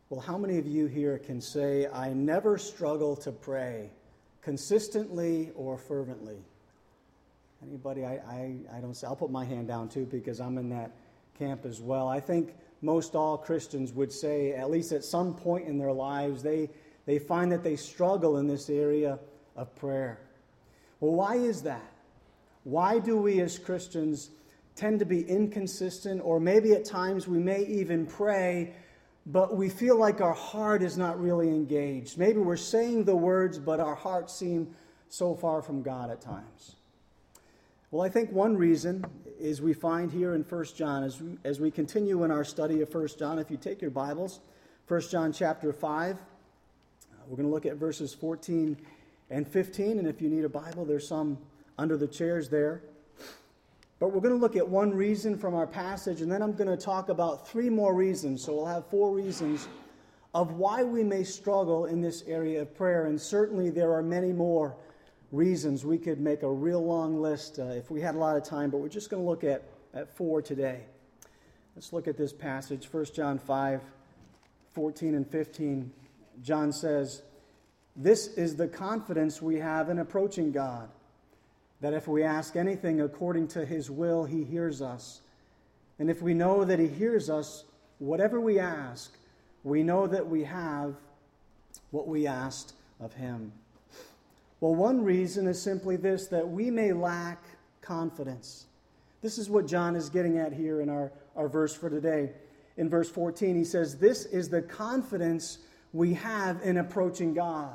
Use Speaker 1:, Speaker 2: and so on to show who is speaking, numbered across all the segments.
Speaker 1: Well, how many of you here can say, I never struggle to pray consistently or fervently? Anybody? I don't say. I'll put my hand down too because I'm in that camp as well. I think most all Christians would say, at least at some point in their lives, they find that they struggle in this area of prayer. Well, why is that? Why do we as Christians tend to be inconsistent, or maybe at times we may even pray, but we feel like our heart is not really engaged? Maybe we're saying the words, but our hearts seem so far from God at times. Well, I think one reason is we find here in 1 John, as we continue in our study of 1 John, if you take your Bibles, 1 John chapter 5, we're going to look at verses 14 and 15, and if you need a Bible, there's some under the chairs there. But we're going to look at one reason from our passage, and then I'm going to talk about 3 more reasons. So we'll have 4 reasons of why we may struggle in this area of prayer, and certainly there are many more reasons. We could make a real long list if we had a lot of time, but we're just going to look at 4 today. Let's look at this passage, 1 John 5, 14 and 15. John says, "This is the confidence we have in approaching God, that if we ask anything according to His will, He hears us. And if we know that He hears us, whatever we ask, we know that we have what we asked of Him." Well, one reason is simply this, that we may lack confidence. This is what John is getting at here in our verse for today. In verse 14, he says, "This is the confidence we have in approaching God."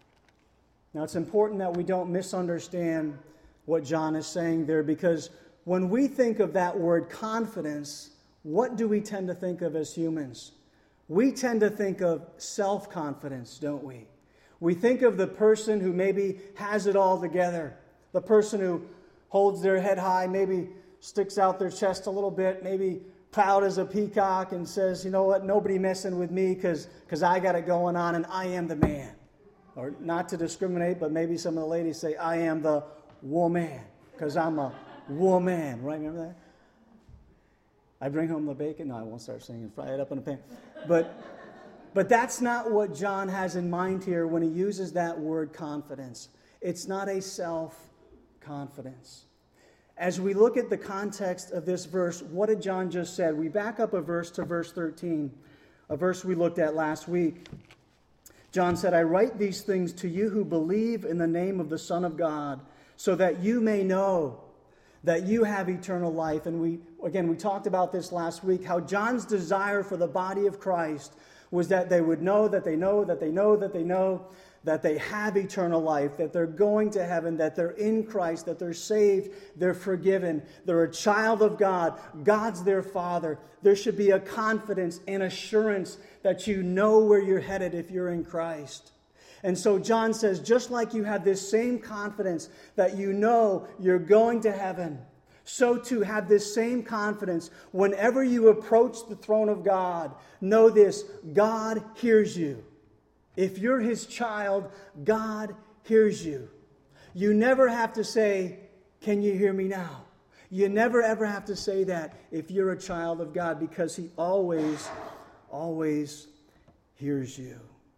Speaker 1: Now, it's important that we don't misunderstand what John is saying there, because when we think of that word confidence, what do we tend to think of as humans? We tend to think of self-confidence, don't we? We think of the person who maybe has it all together, the person who holds their head high, maybe sticks out their chest a little bit, maybe proud as a peacock and says, you know what, nobody messing with me because I got it going on and I am the man. Or not to discriminate, but maybe some of the ladies say, I am the woman because I'm a woman. Right? Remember that? I bring home the bacon. No, I won't start singing. Fry it up in a pan. But that's not what John has in mind here when he uses that word confidence. It's not a self-confidence. As we look at the context of this verse, what did John just say? We back up a verse to verse 13, a verse we looked at last week. John said, "I write these things to you who believe in the name of the Son of God, so that you may know that you have eternal life." And we talked about this last week, how John's desire for the body of Christ was that they would know that they know that they know that they know that they have eternal life, that they're going to heaven, that they're in Christ, that they're saved, they're forgiven, they're a child of God, God's their Father. There should be a confidence and assurance that you know where you're headed if you're in Christ. And so John says, just like you have this same confidence that you know you're going to heaven, so too have this same confidence whenever you approach the throne of God. Know this, God hears you. If you're His child, God hears you. You never have to say, "Can you hear me now?" You never ever have to say that if you're a child of God, because He always, always hears you.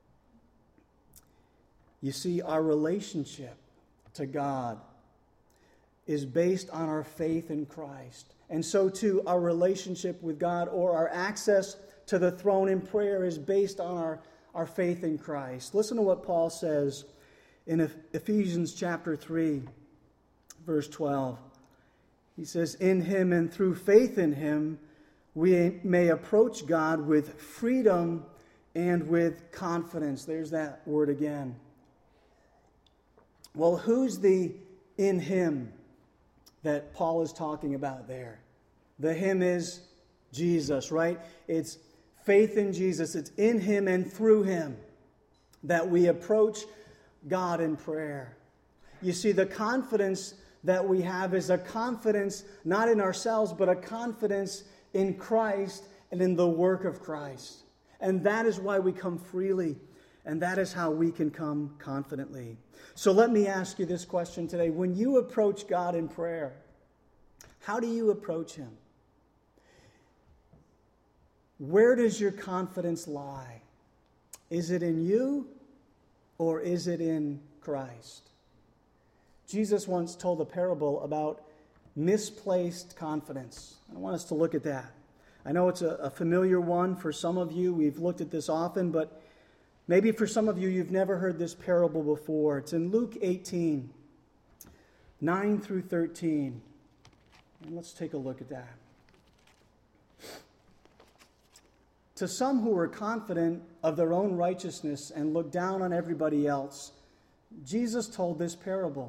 Speaker 1: You see, our relationship to God is based on our faith in Christ. And so too, our relationship with God, or our access to the throne in prayer, is based on our faith in Christ. Listen to what Paul says in Ephesians chapter 3, verse 12. He says, "In Him and through faith in Him, we may approach God with freedom and with confidence." There's that word again. Well, who's the "in Him" that Paul is talking about there? The Him is Jesus, right? It's faith in Jesus. It's in Him and through Him that we approach God in prayer. You see, the confidence that we have is a confidence not in ourselves, but a confidence in Christ and in the work of Christ. And that is why we come freely, and that is how we can come confidently. So let me ask you this question today. When you approach God in prayer, how do you approach Him? Where does your confidence lie? Is it in you or is it in Christ? Jesus once told a parable about misplaced confidence. I want us to look at that. I know it's a familiar one for some of you. We've looked at this often, but maybe for some of you, you've never heard this parable before. It's in Luke 18, 9 through 13. And let's take a look at that. To some who were confident of their own righteousness and looked down on everybody else, Jesus told this parable.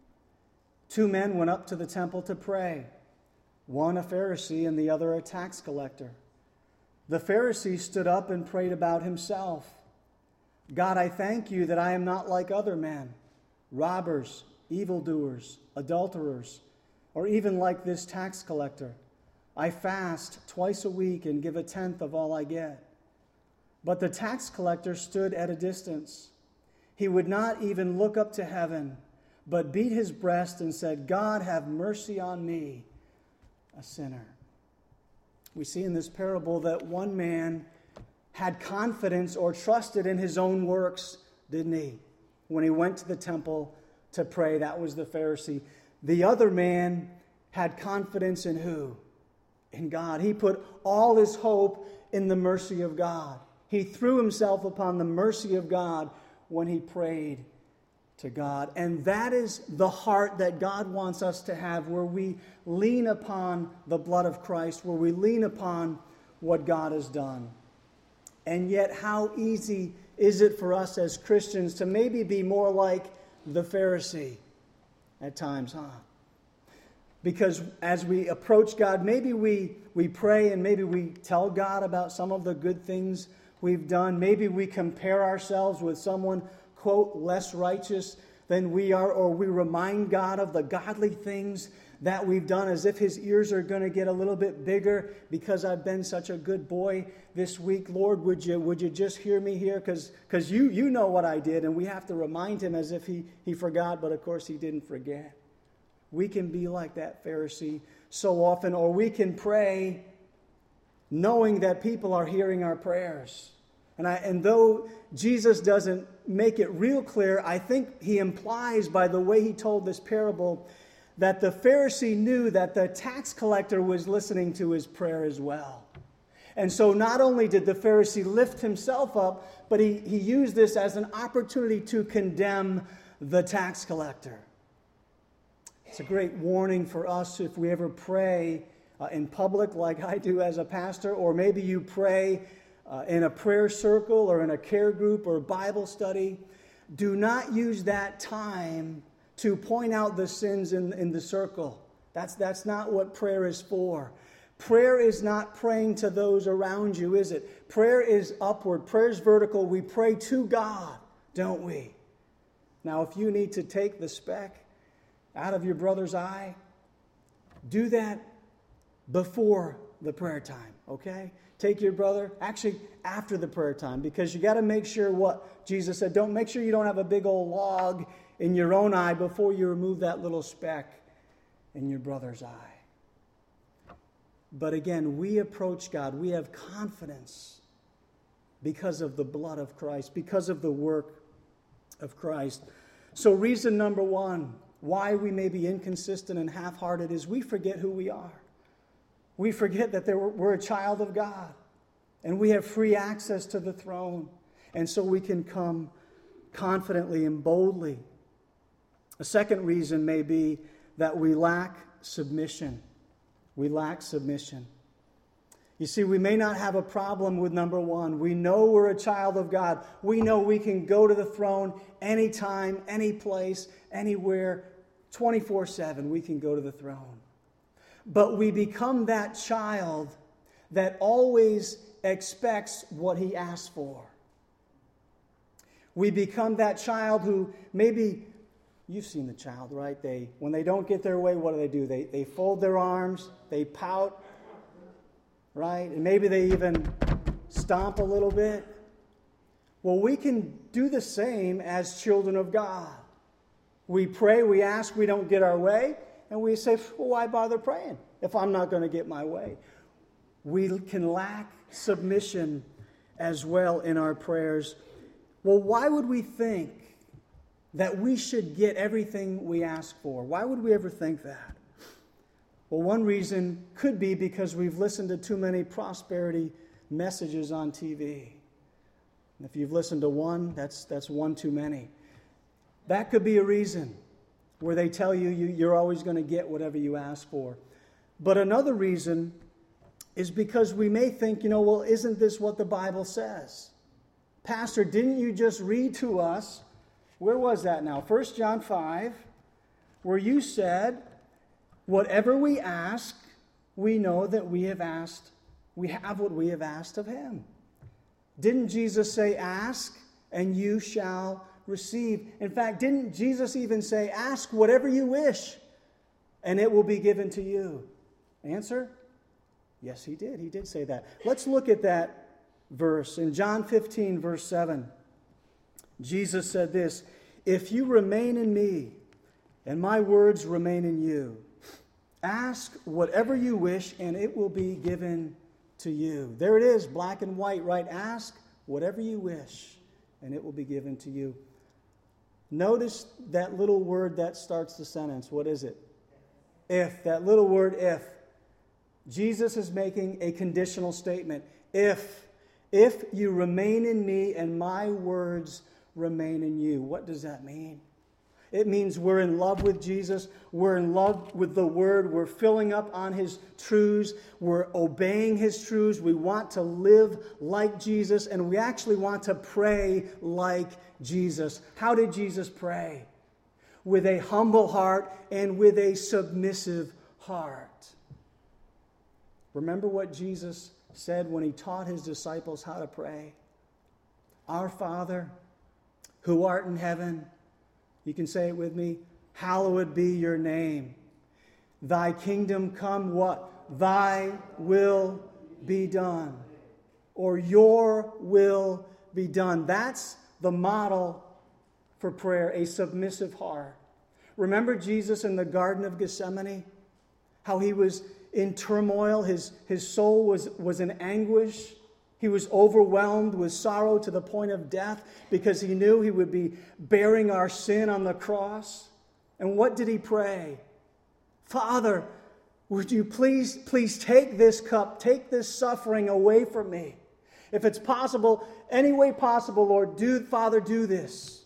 Speaker 1: 2 men went up to the temple to pray, one a Pharisee and the other a tax collector. The Pharisee stood up and prayed about himself. God, I thank you that I am not like other men, robbers, evildoers, adulterers, or even like this tax collector. I fast twice a week and give 1/10 of all I get. But the tax collector stood at a distance. He would not even look up to heaven, but beat his breast and said, God, have mercy on me, a sinner. We see in this parable that one man had confidence or trusted in his own works, didn't he? When he went to the temple to pray, that was the Pharisee. The other man had confidence in who? In God. He put all his hope in the mercy of God. He threw himself upon the mercy of God when he prayed to God. And that is the heart that God wants us to have, where we lean upon the blood of Christ, where we lean upon what God has done. And yet, how easy is it for us as Christians to maybe be more like the Pharisee at times, huh? Because as we approach God, maybe we pray and maybe we tell God about some of the good things we've done. Maybe we compare ourselves with someone, quote, less righteous than we are, or we remind God of the godly things that we've done as if his ears are going to get a little bit bigger because I've been such a good boy this week. Lord, would you just hear me here? Because you know what I did, and we have to remind him as if he forgot, but of course he didn't forget. We can be like that Pharisee so often, or we can pray knowing that people are hearing our prayers. And though Jesus doesn't make it real clear, I think he implies by the way he told this parable that the Pharisee knew that the tax collector was listening to his prayer as well. And so not only did the Pharisee lift himself up, but he used this as an opportunity to condemn the tax collector. It's a great warning for us if we ever pray in public like I do as a pastor, or maybe you pray in a prayer circle or in a care group or Bible study. Do not use that time to point out the sins in the circle. That's not what prayer is for. Prayer is not praying to those around you, is it? Prayer is upward. Prayer is vertical. We pray to God, don't we? Now, if you need to take the speck out of your brother's eye, do that before the prayer time, okay? Take your brother, actually after the prayer time, because you got to make sure what Jesus said. Make sure you don't have a big old log in your own eye before you remove that little speck in your brother's eye. But again, we approach God. We have confidence because of the blood of Christ, because of the work of Christ. So reason number one why we may be inconsistent and half-hearted is we forget who we are. We forget that we're a child of God, and we have free access to the throne, and so we can come confidently and boldly. A second reason may be that we lack submission. We lack submission. You see, we may not have a problem with number one. We know we're a child of God. We know we can go to the throne anytime, any place, anywhere, 24/7. We can go to the throne. But we become that child that always expects what he asks for. We become that child who maybe, you've seen the child, right? When they don't get their way, what do? They fold their arms, they pout, right? And maybe they even stomp a little bit. Well, we can do the same as children of God. We pray, we ask, we don't get our way, and we say, well, why bother praying if I'm not going to get my way? We can lack submission as well in our prayers. Well, why would we think that we should get everything we ask for? Why would we ever think that? Well, one reason could be because we've listened to too many prosperity messages on TV. If you've listened to one, that's one too many. That could be a reason where they tell you you're always going to get whatever you ask for. But another reason is because we may think, well, isn't this what the Bible says? Pastor, didn't you just read to us, where was that now? 1 John 5, where you said, whatever we ask, we know that we have what we have asked of him. Didn't Jesus say, ask and you shall receive? In fact, didn't Jesus even say, ask whatever you wish and it will be given to you? Answer? Yes, he did. He did say that. Let's look at that verse. In John 15, verse 7, Jesus said this, if you remain in me and my words remain in you, ask whatever you wish and it will be given to you. There it is, black and white, right? Ask whatever you wish and it will be given to you. Notice that little word that starts the sentence. What is it? If. That little word if. Jesus is making a conditional statement. If you remain in me and my words remain in you. What does that mean? It means we're in love with Jesus. We're in love with the Word. We're filling up on His truths. We're obeying His truths. We want to live like Jesus, and we actually want to pray like Jesus. How did Jesus pray? With a humble heart and with a submissive heart. Remember what Jesus said when He taught His disciples how to pray? Our Father, who art in heaven, you can say it with me, hallowed be your name. Thy kingdom come, what? Thy will be done. Or your will be done. That's the model for prayer, a submissive heart. Remember Jesus in the Garden of Gethsemane? How he was in turmoil, his soul was in anguish. He was overwhelmed with sorrow to the point of death because he knew he would be bearing our sin on the cross. And what did he pray? Father, would you please take this cup, take this suffering away from me? If it's possible, any way possible, Lord, Father, do this.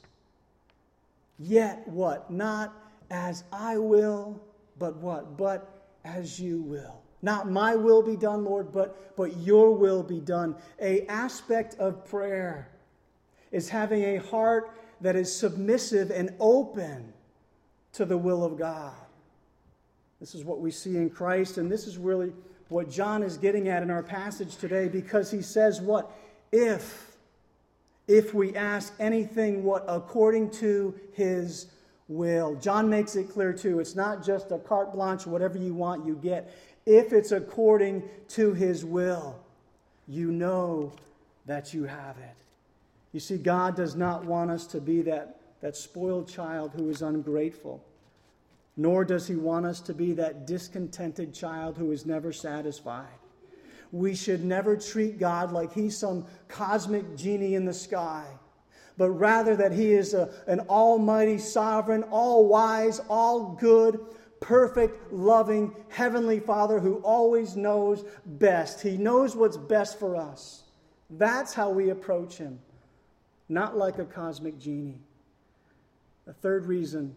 Speaker 1: Yet what? Not as I will, but what? But as you will. Not my will be done, Lord, but your will be done. An aspect of prayer is having a heart that is submissive and open to the will of God. This is what we see in Christ, and this is really what John is getting at in our passage today, because he says what? If we ask anything, what? According to his will. John makes it clear too. It's not just a carte blanche, whatever you want, you get. If it's according to his will, you know that you have it. You see, God does not want us to be that spoiled child who is ungrateful. Nor does he want us to be that discontented child who is never satisfied. We should never treat God like he's some cosmic genie in the sky, but rather that he is an almighty, sovereign, all-wise, all-good, perfect, loving, heavenly Father who always knows best. He knows what's best for us. That's how we approach him, not like a cosmic genie. The third reason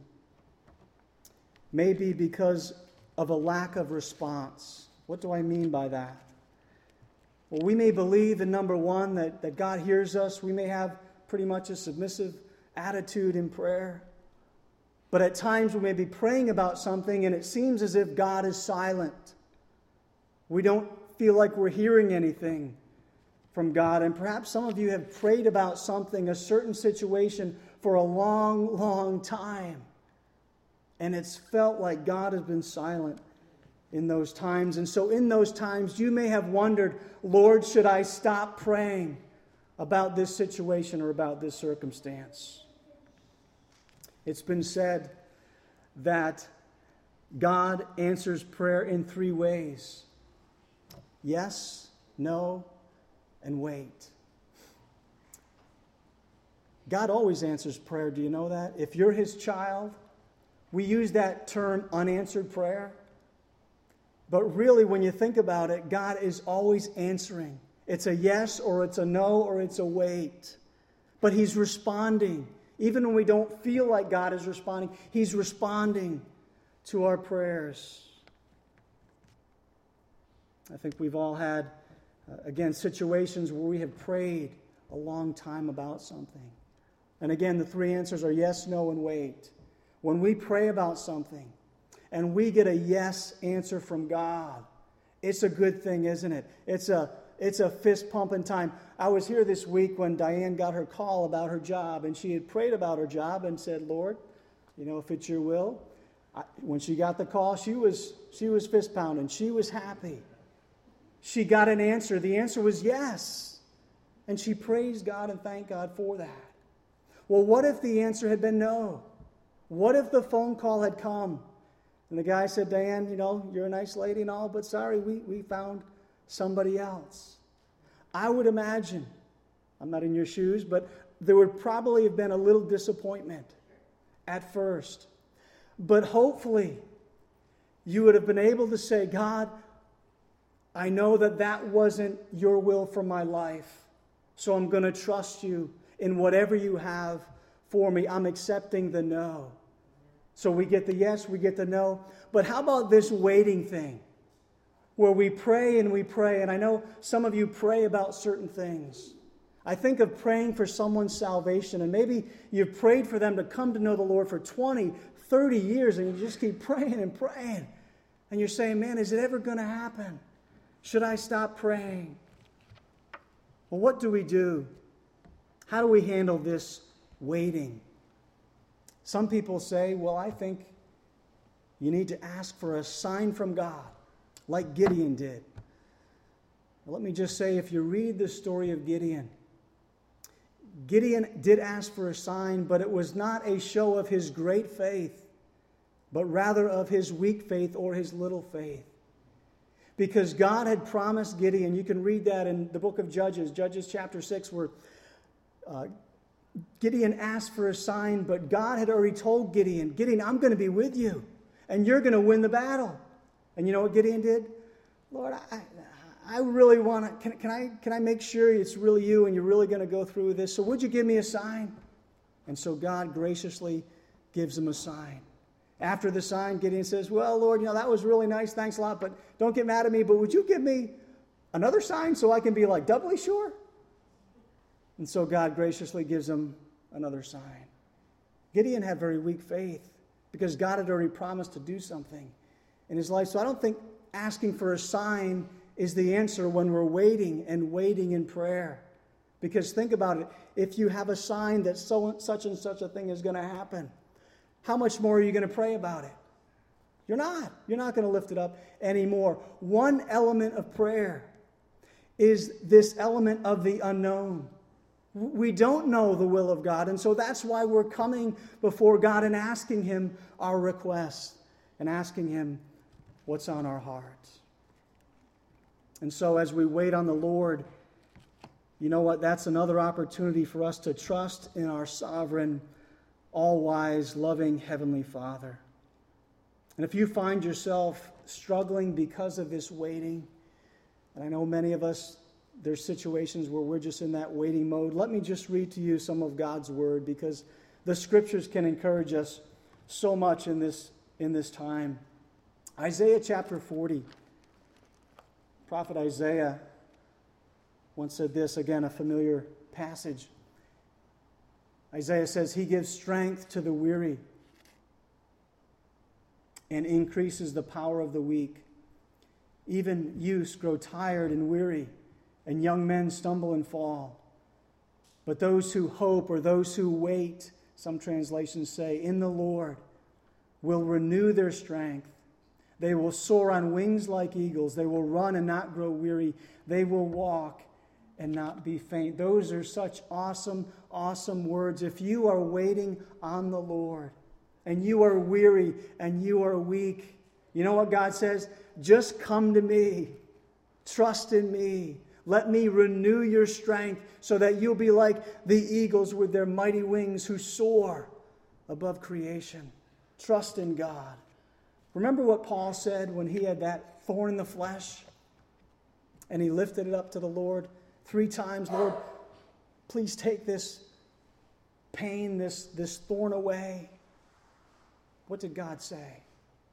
Speaker 1: may be because of a lack of response. What do I mean by that? Well, we may believe in number one that God hears us. We may have pretty much a submissive attitude in prayer. But at times we may be praying about something and it seems as if God is silent. We don't feel like we're hearing anything from God. And perhaps some of you have prayed about something, a certain situation, for a long, long time. And it's felt like God has been silent in those times. And so in those times you may have wondered, Lord, should I stop praying about this situation or about this circumstance? It's been said that God answers prayer in three ways: yes, no, and wait. God always answers prayer. Do you know that? If you're His child, we use that term unanswered prayer. But really, when you think about it, God is always answering. It's a yes or it's a no or it's a wait. But He's responding. Even when we don't feel like God is responding, He's responding to our prayers. I think we've all had, again, situations where we have prayed a long time about something. And again, the three answers are yes, no, and wait. When we pray about something and we get a yes answer from God, it's a good thing, isn't it? It's a fist pumping time. I was here this week when Diane got her call about her job, and she had prayed about her job and said, Lord, if it's your will. When she got the call, she was fist pounding. She was happy. She got an answer. The answer was yes. And she praised God and thanked God for that. Well, what if the answer had been no? What if the phone call had come and the guy said, Diane, you're a nice lady and all, but sorry, we found somebody else. I would imagine, I'm not in your shoes, but there would probably have been a little disappointment at first. But hopefully, you would have been able to say, God, I know that wasn't your will for my life, so I'm going to trust you in whatever you have for me. I'm accepting the no. So we get the yes, we get the no. But how about this waiting thing? Where we pray, and I know some of you pray about certain things. I think of praying for someone's salvation, and maybe you've prayed for them to come to know the Lord for 20, 30 years, and you just keep praying and praying. And you're saying, man, is it ever going to happen? Should I stop praying? Well, what do we do? How do we handle this waiting? Some people say, well, I think you need to ask for a sign from God, like Gideon did. Well, let me just say, if you read the story of Gideon did ask for a sign, but it was not a show of his great faith, but rather of his weak faith or his little faith. Because God had promised Gideon, you can read that in the book of Judges chapter 6, where Gideon asked for a sign, but God had already told Gideon, I'm going to be with you, and you're going to win the battle. And you know what Gideon did? Lord, I really want to, can I make sure it's really you and you're really going to go through with this? So would you give me a sign? And so God graciously gives him a sign. After the sign, Gideon says, well, Lord, that was really nice. Thanks a lot, but don't get mad at me. But would you give me another sign so I can be like doubly sure? And so God graciously gives him another sign. Gideon had very weak faith because God had already promised to do something in his life. So I don't think asking for a sign is the answer when we're waiting in prayer. Because think about it. If you have a sign that such and such a thing is going to happen, how much more are you going to pray about it? You're not. You're not going to lift it up anymore. One element of prayer is this element of the unknown. We don't know the will of God, and so that's why we're coming before God and asking him our requests and asking him what's on our hearts. And so as we wait on the Lord, you know what? That's another opportunity for us to trust in our sovereign, all-wise, loving Heavenly Father. And if you find yourself struggling because of this waiting, and I know many of us, there's situations where we're just in that waiting mode, let me just read to you some of God's Word, because the Scriptures can encourage us so much in this time. Isaiah chapter 40. Prophet Isaiah once said this, again, a familiar passage. Isaiah says, he gives strength to the weary and increases the power of the weak. Even youths grow tired and weary, and young men stumble and fall. But those who hope, or those who wait, some translations say, in the Lord, will renew their strength. They will soar on wings like eagles. They will run and not grow weary. They will walk and not be faint. Those are such awesome, awesome words. If you are waiting on the Lord and you are weary and you are weak, you know what God says? Just come to me. Trust in me. Let me renew your strength so that you'll be like the eagles with their mighty wings who soar above creation. Trust in God. Remember what Paul said when he had that thorn in the flesh and he lifted it up to the Lord 3 times? Lord, please take this pain, this thorn away. What did God say?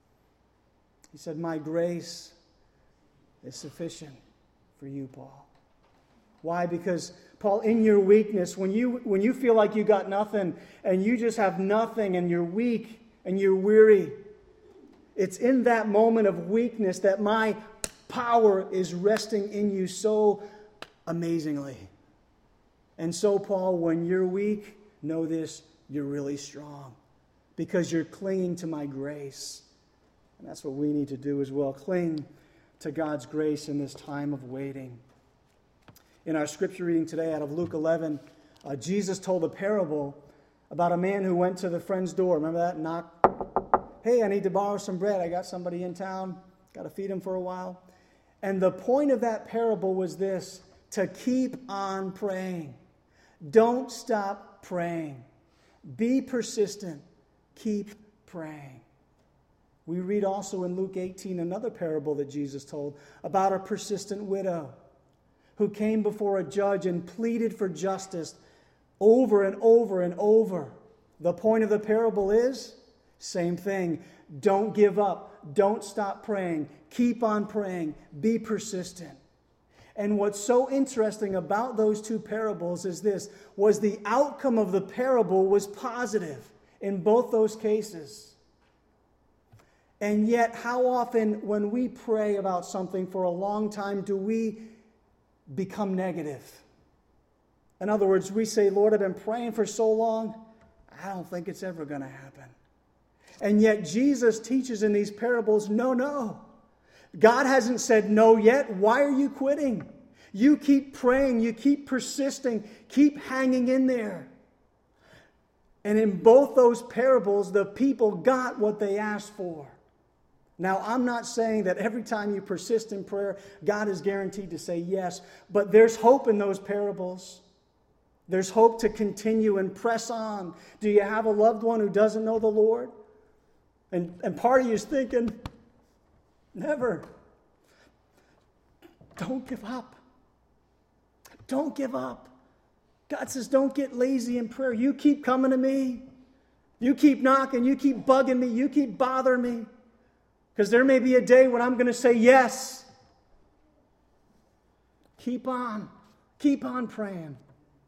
Speaker 1: He said, my grace is sufficient for you, Paul. Why? Because, Paul, in your weakness, when you feel like you got nothing and you just have nothing and you're weak and you're weary, it's in that moment of weakness that my power is resting in you so amazingly. And so, Paul, when you're weak, know this, you're really strong because you're clinging to my grace. And that's what we need to do as well. Cling to God's grace in this time of waiting. In our scripture reading today out of Luke 11, Jesus told a parable about a man who went to the friend's door. Remember that? Knock. Hey, I need to borrow some bread. I got somebody in town. Got to feed him for a while. And the point of that parable was this: to keep on praying. Don't stop praying. Be persistent. Keep praying. We read also in Luke 18 another parable that Jesus told about a persistent widow who came before a judge and pleaded for justice over and over and over. The point of the parable is, same thing. Don't give up. Don't stop praying. Keep on praying. Be persistent. And what's so interesting about those 2 parables is this, was the outcome of the parable was positive in both those cases. And yet, how often when we pray about something for a long time do we become negative? In other words, we say, Lord, I've been praying for so long, I don't think it's ever going to happen. And yet Jesus teaches in these parables, no. God hasn't said no yet. Why are you quitting? You keep praying. You keep persisting. Keep hanging in there. And in both those parables, the people got what they asked for. Now, I'm not saying that every time you persist in prayer, God is guaranteed to say yes. But there's hope in those parables. There's hope to continue and press on. Do you have a loved one who doesn't know the Lord? And part of you is thinking, never. Don't give up. Don't give up. God says, don't get lazy in prayer. You keep coming to me. You keep knocking. You keep bugging me. You keep bothering me. Because there may be a day when I'm going to say yes. Keep on. Keep on praying.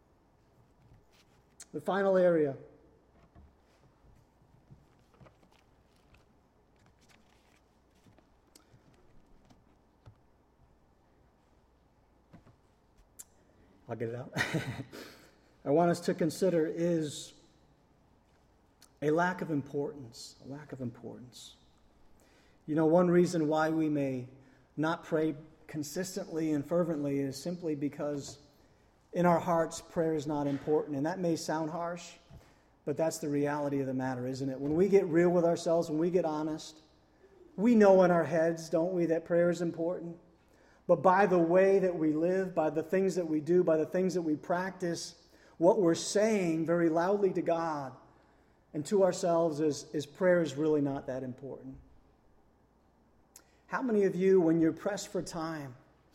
Speaker 1: The final area. I'll get it out. I want us to consider is a lack of importance. A lack of importance. You know, one reason why we may not pray consistently and fervently is simply because in our hearts prayer is not important. And that may sound harsh, but that's the reality of the matter, isn't it? When we get real with ourselves, when we get honest, we know in our heads, don't we, that prayer is important. But by the way that we live, by the things that we do, by the things that we practice, what we're saying very loudly to God and to ourselves is prayer is really not that important. How many of you, when you're pressed for time,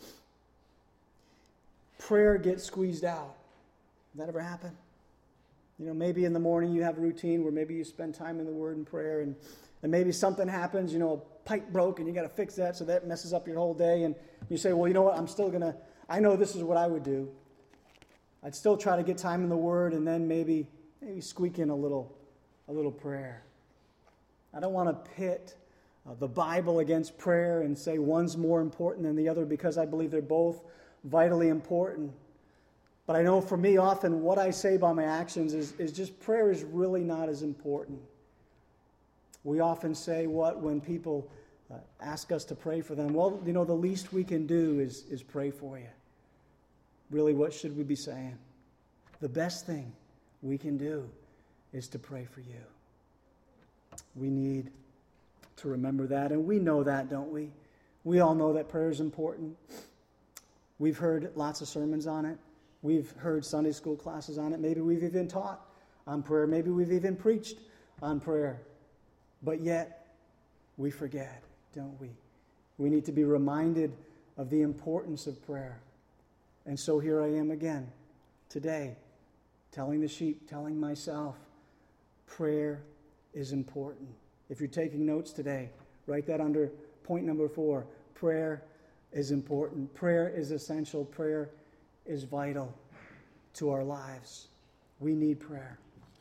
Speaker 1: prayer gets squeezed out? Does that ever happen? You know, maybe in the morning you have a routine where maybe you spend time in the Word and prayer, and maybe something happens, you know, a pipe broke and you got to fix that, so that messes up your whole day, and you say, well, you know what, I know this is what I would do. I'd still try to get time in the Word and then maybe squeak in a little prayer. I don't want to pit the Bible against prayer and say one's more important than the other, because I believe they're both vitally important. But I know for me, often what I say by my actions is just prayer is really not as important. We often say when people ask us to pray for them, well, you know, the least we can do is pray for you. Really, what should we be saying? The best thing we can do is to pray for you. We need to remember that, and we know that, don't we? We all know that prayer is important. We've heard lots of sermons on it. We've heard Sunday school classes on it. Maybe we've even taught on prayer. Maybe we've even preached on prayer. But yet, we forget, don't we? We need to be reminded of the importance of prayer. And so here I am again, today, telling the sheep, telling myself, prayer is important. If you're taking notes today, write that under point number 4. Prayer is important. Prayer is essential. Prayer is vital to our lives. We need prayer.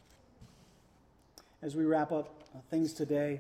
Speaker 1: As we wrap up things today,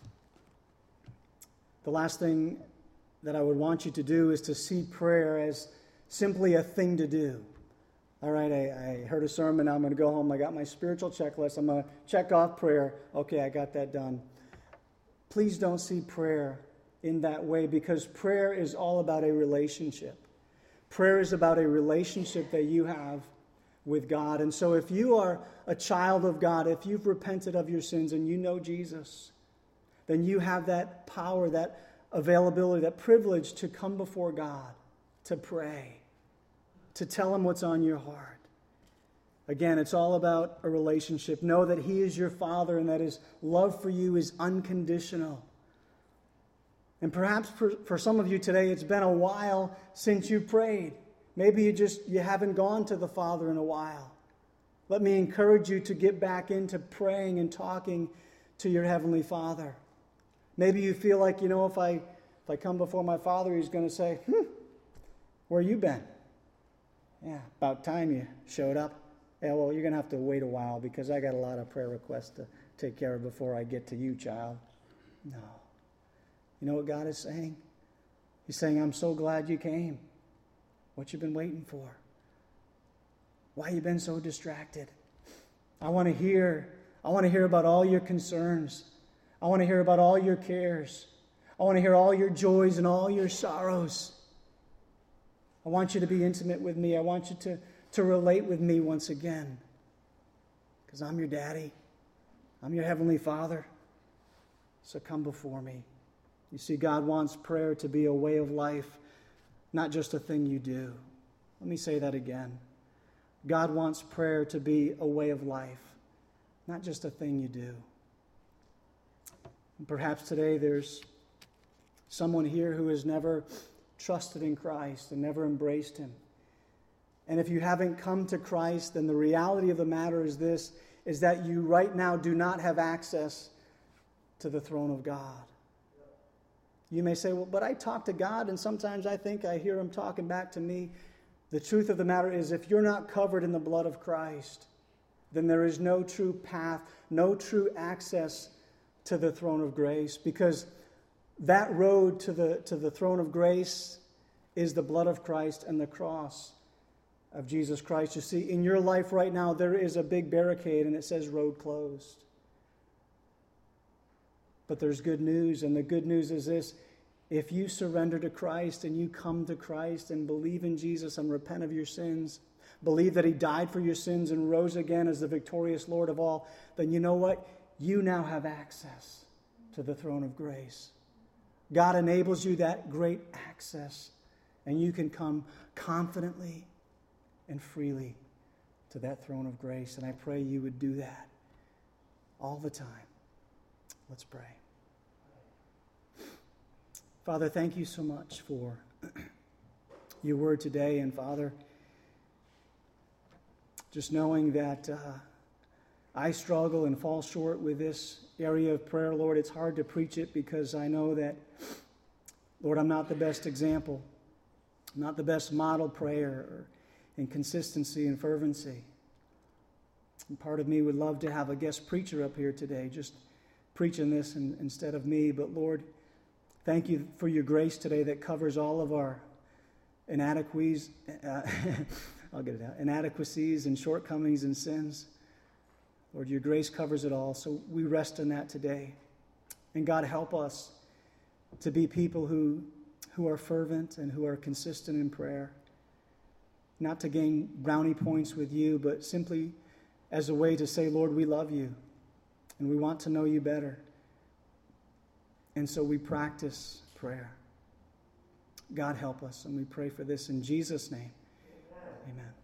Speaker 1: the last thing that I would want you to do is to see prayer as simply a thing to do. All right, I heard a sermon. I'm going to go home. I got my spiritual checklist. I'm going to check off prayer. Okay, I got that done. Please don't see prayer in that way, because prayer is all about a relationship. Prayer is about a relationship that you have with God. And so if you are a child of God, if you've repented of your sins and you know Jesus, then you have that power, that availability, that privilege to come before God, to pray, to tell Him what's on your heart. Again, it's all about a relationship. Know that He is your Father and that His love for you is unconditional. And perhaps for some of you today, it's been a while since you prayed. Maybe you haven't gone to the Father in a while. Let me encourage you to get back into praying and talking to your Heavenly Father. Maybe you feel like, if I come before my Father, He's going to say, where you been? Yeah, about time you showed up. Yeah, well, you're going to have to wait a while because I got a lot of prayer requests to take care of before I get to you, child. No. You know what God is saying? He's saying, I'm so glad you came. What you been waiting for? Why you been so distracted? I want to hear about all your concerns. I want to hear about all your cares. I want to hear all your joys and all your sorrows. I want you to be intimate with me. I want you to relate with me once again. Because I'm your daddy. I'm your Heavenly Father. So come before me. You see, God wants prayer to be a way of life, not just a thing you do. Let me say that again. God wants prayer to be a way of life, not just a thing you do. And perhaps today there's someone here who has never trusted in Christ and never embraced Him. And if you haven't come to Christ, then the reality of the matter is this, is that you right now do not have access to the throne of God. You may say, well, but I talk to God and sometimes I think I hear Him talking back to me. The truth of the matter is, if you're not covered in the blood of Christ, then there is no true path, no true access to the throne of grace, because that road to the throne of grace is the blood of Christ and the cross of Jesus Christ. You see, in your life right now, there is a big barricade and it says road closed. But there's good news, and the good news is this: if you surrender to Christ and you come to Christ and believe in Jesus and repent of your sins, believe that He died for your sins and rose again as the victorious Lord of all, then you know what? You now have access to the throne of grace. God enables you that great access, and you can come confidently and freely to that throne of grace. And I pray you would do that all the time. Let's pray. Father, thank you so much for your word today. And Father, just knowing that I struggle and fall short with this area of prayer, Lord, it's hard to preach it because I know that, Lord, I'm not the best example. I'm not the best model prayer in consistency and fervency. And part of me would love to have a guest preacher up here today, just preaching this instead of me. But Lord, thank you for your grace today that covers all of our inadequacies, inadequacies and shortcomings and sins. Lord, your grace covers it all, so we rest in that today. And God, help us to be people who are fervent and who are consistent in prayer, not to gain brownie points with you, but simply as a way to say, Lord, we love you and we want to know you better. And so we practice prayer. God help us. And we pray for this in Jesus' name. Amen.